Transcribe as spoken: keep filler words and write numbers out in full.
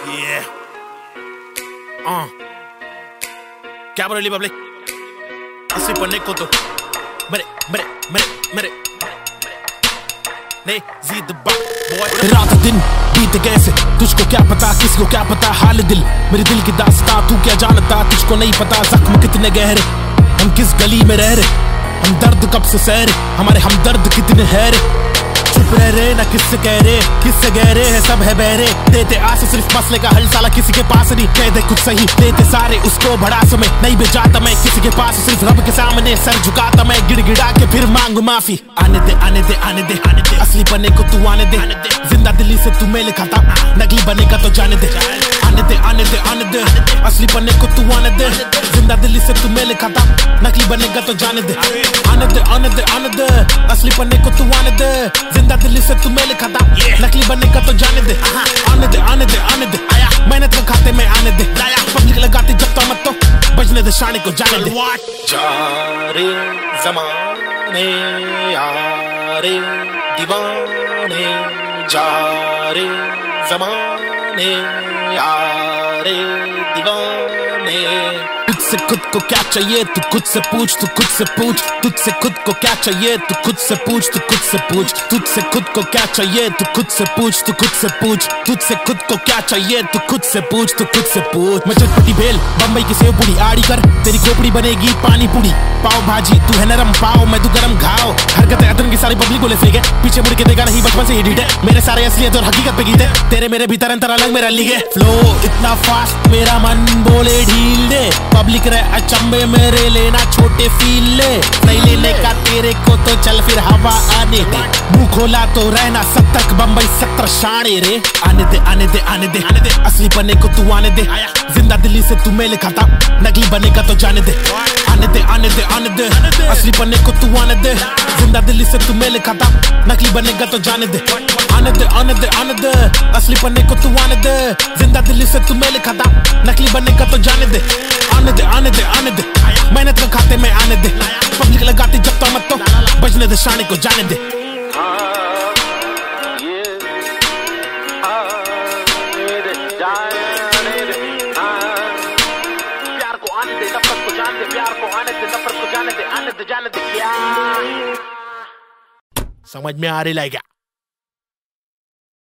Yeah. Uh. क्या बोल रही पब्लिक? असली पन्ने को तो मेरे मेरे मेरे मेरे नहीं जीद बॉय। रात दिन बीत गए से तुझको क्या पता, किसी को क्या पता हाल दिल, मेरे दिल की दास्तां तू क्या जानता, तुझको नहीं पता जख्म कितने गहरे, हम किस गली में रह रहे, हम दर्द कब से सह रहे, हमारे हमदर्द कितने है रे। चुप रह रहे ना किससे कह रहे, किससे कह रहे है सब है बहरे, देते आस सिर्फ मसले का हल साला किसी के पास नहीं, कह दे कुछ सही देते सारे उसको भड़ास में, नहीं बेजाता मैं किसी के पास, सिर्फ रब के सामने सर झुकाता मैं गिड़गिड़ा के फिर मांगू माफी। आने दे आने दे आने दे आने दे असली बने को तू आने दे, जिंदा दिल्ली से तू मेल खाता, नकली बनेगा तो जाने दे। आने दे आने दे आने दे असली बने को तू आने दे, जिंदा दिल्ली से तू मेल खाता, नकली बनेगा तो जाने दे। आने दे आने दे आने दे असली बने को तू आने दे, जिंदा दिल्ली से तू मेल खाता, नकली बनेगा तो जाने दे। आने दे आने दे आने दे आया मेहनत का खाते में आने दे, पब्लिक लगाती जब तो मत तो बजने दे शाने को जाने दे। जारे ज़माने यारे दीवाने, जारे ज़माने यारे दीवाने। तुझसे खुद को क्या चाहिए तू खुद से पूछ, तू खुद से पूछ, तुझसे खुद को क्या चाहिए तू खुद से पूछ, तू खुद से पूछ, तुझसे खुद को क्या चाहिए तू खुद से पूछ, तू खुद से पूछ, तुझसे खुद को क्या चाहिए तू खुद से पूछ, तू खुद से पूछ। मैं चटपटी भेल बम्बई की सेव पूरी आड़ी कर, तेरी खोपड़ी बनेगी पानी पूरी, पाव भाजी तू है नरम पाव मैं तू गरम घाव, हरकतें अदरन की सारी पब्लिक को ले फेंके, पीछे मुड़ के देखा नहीं बचपन से ही डीट है, मेरे सारे असलियत और हकीकत पे गीत है, तेरे मेरे भीतर अंतर अलग मेरा लिखे, फ्लो इतना फास्ट मेरा मन बोले ढील दे, पब्लिक रहे अचंबे मेरे लेना छोटे फील ले, नहीं लेने का तेरे को तो चल फिर हवा आने दे, मुंह खोला तो रहना सतर्क बम्बई सत्र शाने रे। आने दे आने दे आने दे आने दे असली बने को तू आने दे, जिंदा दिल्ली से तू मेल खाता, नकली बनेगा तो जाने दे। आने दे आने दे आने दे असली बने को तू आने दे, जिंदा दिल्ली से तू मेल खाता, नकली बनेगा तो जाने दे। आने दे आने दे आने दे असली बने को तू आने दे, जिंदा दिल्ली से तू मेल खाता, नकली बनेगा तो जाने दे। आने दे आने दे आने दे मेहनत का खाते में आने दे, पब्लिक लगाती जब तो मत तो बजने दे शाने को जाने दे। प्यार को आने दे नफरत को जाने दे, प्यार को आने दे नफरत को जाने दे, आने दे जाने दे क्या समझ में आ रही लाएगा।